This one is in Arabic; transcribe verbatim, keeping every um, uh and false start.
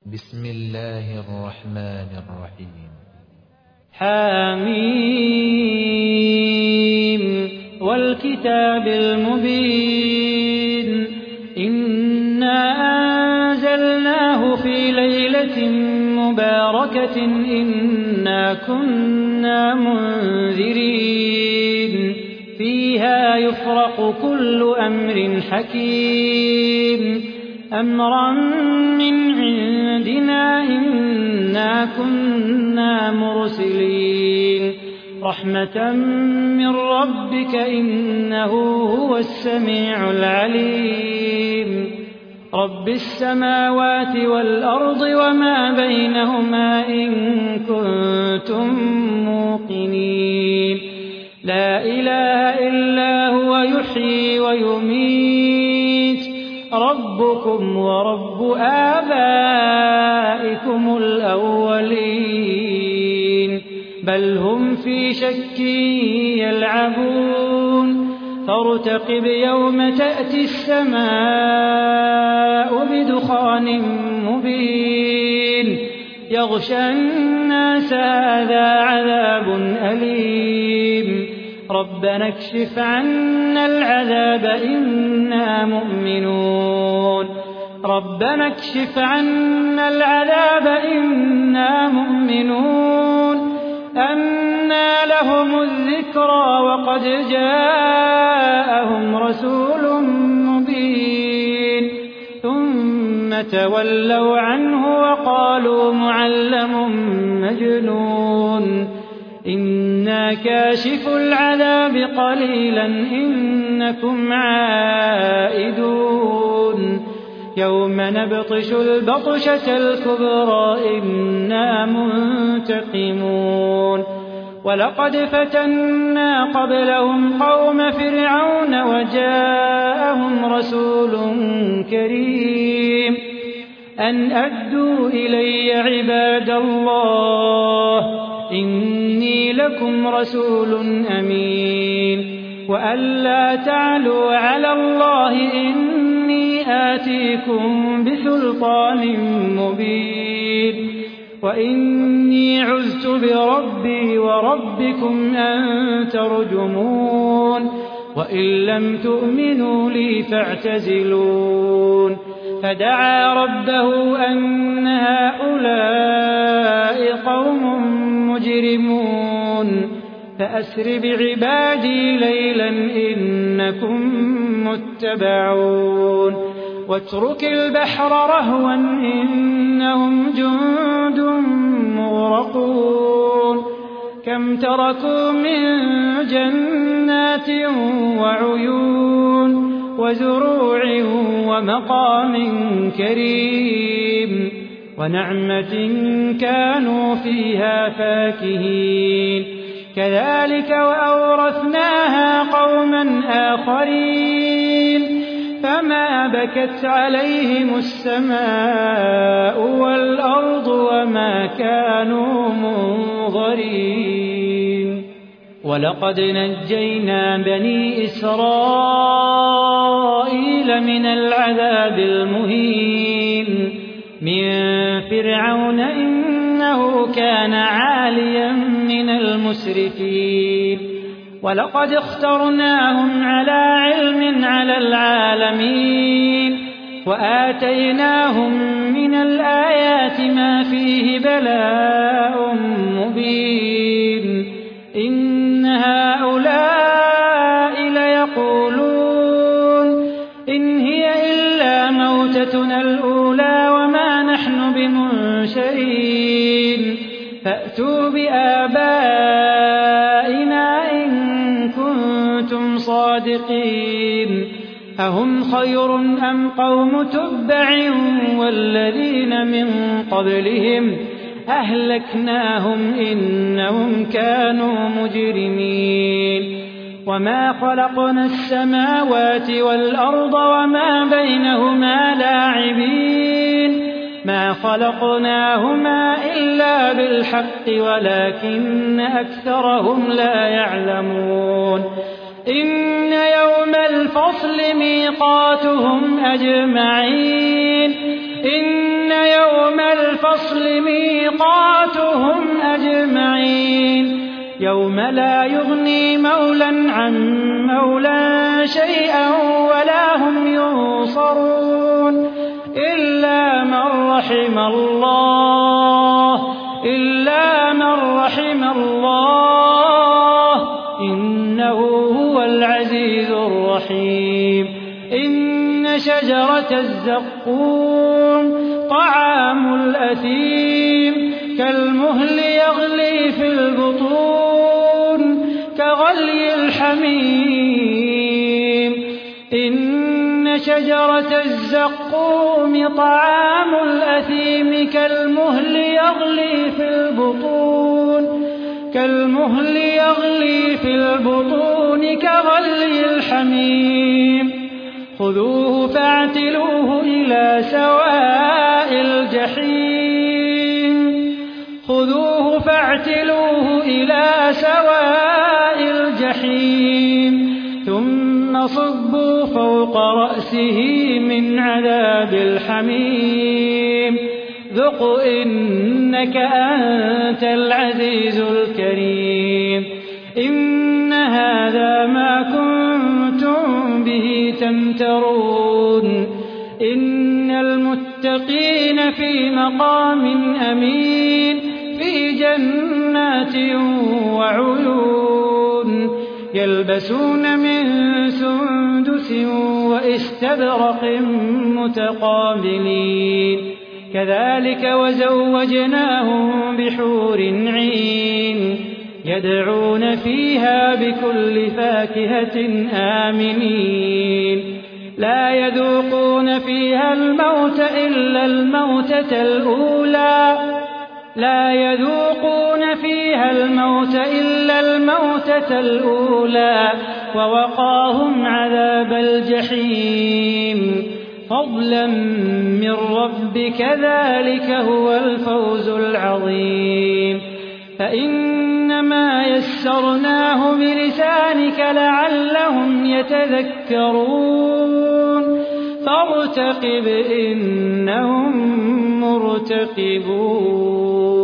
بسم الله الرحمن الرحيم. حميم والكتاب المبين إنا أنزلناه في ليلة مباركة إنا كنا منذرين فيها يفرق كل أمر حكيم أمرا من عندنا إنا كنا مرسلين رحمة من ربك إنه هو السميع العليم رب السماوات والأرض وما بينهما إن كنتم موقنين لا إله إلا هو يحيي ويميت ربكم ورب آبائكم الأولين بل هم في شك يلعبون فارتقب يوم تأتي السماء بدخان مبين يغشى الناس هذا عذاب أليم ربنا اكشف عنا العذاب إنا مؤمنون ربنا اكشف عنا العذاب إنا مؤمنون أنى لهم الذكرى وقد جاءهم رسول مبين ثم تولوا عنه وقالوا معلم مجنون إنا كاشف العذاب قليلا إنكم عائدون يوم نبطش البطشة الكبرى إنا منتقمون ولقد فتنا قبلهم قوم فرعون وجاءهم رسول كريم أن أدوا إلي عباد الله إني لكم رسول أمين وأن لا تعلوا على الله إني آتيكم بسلطان مبين وإني عذت بربي وربكم أن ترجمون وإن لم تؤمنوا لي فاعتزلون فدعا ربه أن هؤلاء قوم مجرمون فأسر بعبادي ليلا إنكم متبعون واترك البحر رهوا إنهم جند مغرقون كم تركوا من جنات وعيون وزروع ومقام كريم ونعمة كانوا فيها فاكهين كذلك وأورثناها قوما آخرين فما بكت عليهم السماء والأرض وما كانوا منظرين ولقد نجينا بني إسرائيل من العذاب المهين من فرعون إنه كان عاليا من المسرفين ولقد اخترناهم على علم على العالمين وآتيناهم من الآيات ما فيه بلاء مبين إن هؤلاء ليقولون إن هي إلا موتتنا الأولى وما نحن بمنشرين فأتوا بآبائنا إن كنتم صادقين أهم خير أم قوم تبع والذين من قبلهم أهلكناهم إنهم كانوا مجرمين وما خلقنا السماوات والأرض وما بينهما لاعبين ما خلقناهما إلا بالحق ولكن أكثرهم لا يعلمون إن يوم الفصل ميقاتهم أجمعين إن يوم الفصل ميقاتهم أجمعين يوم لا يغني مولى عن مولى شيئا ولا هم ينصرون إلا من رحم الله إلا من رحم الله إنه هو العزيز الرحيم إن شجرة الزقوم طعام الأثيم كالمهل يغلي في البطون كغلي الحميم إن شجرة الزقوم طعام الأثيم كالمهل يغلي في البطون كالمهل يغلي في البطون كغلي الحميم خذوه فاعتلوه إلى سواء الجحيم خذوه فاعتلوه إلى سواء الجحيم ثم صبوا فوق رأسه من عذاب الحميم ذق إنك أنت العزيز الكريم إن هذا ما كنتم به تمترون إن المتقين في مقام أمين في جنات وعيون يلبسون من سندس وإستبرق متقابلين كذلك وزوجناهم بحور عين يدعون فيها بكل فاكهة آمنين لا يذوقون فيها الموت إلا الموتة الأولى لا يذوقون فيها الموت إلا الموتة الأولى ووقاهم عذاب الجحيم فضلا من ربك ذلك هو الفوز العظيم فإنما يسرناه بلسانك لعلهم يتذكرون فارتقب إنهم مرتقبون